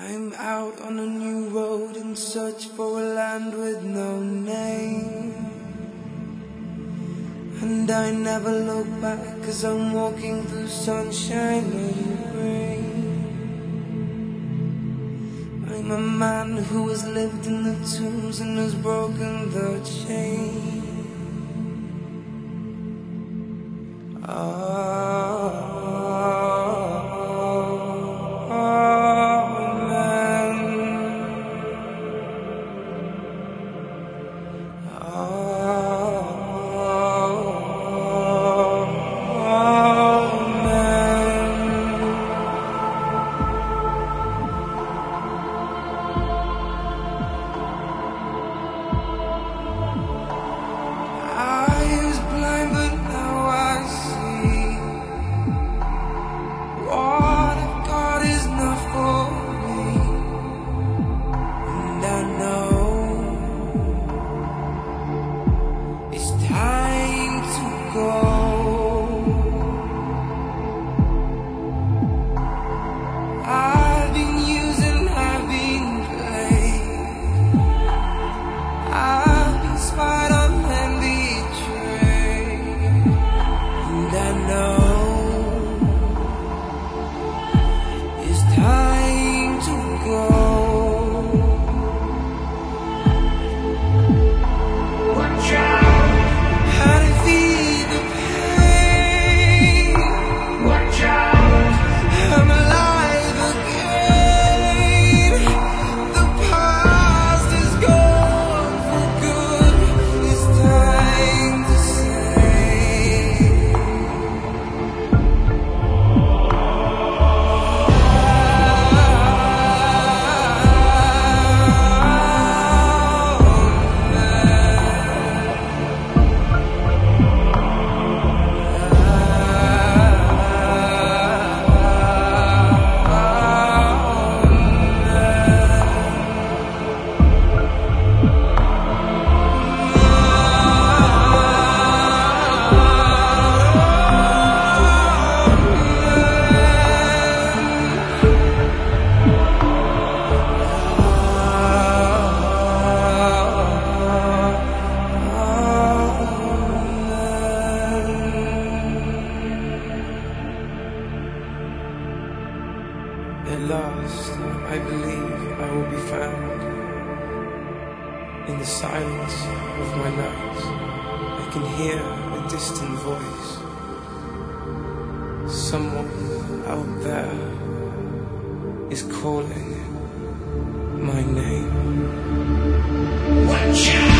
I'm out on a new road in search for a land with no name. And I never look back as I'm walking through sunshine and rain. I'm a man who has lived in the tombs and has broken the chain. I've been used and I've been played. I've been spied on and betrayed. And I know it's time to go. Watch out! How to feel the pain. Watch out! I'm alive again. The past is gone for good. It's time to At last, I believe I will be found. In the silence of my night, I can hear a distant voice. Someone out there is calling my name. Watch out!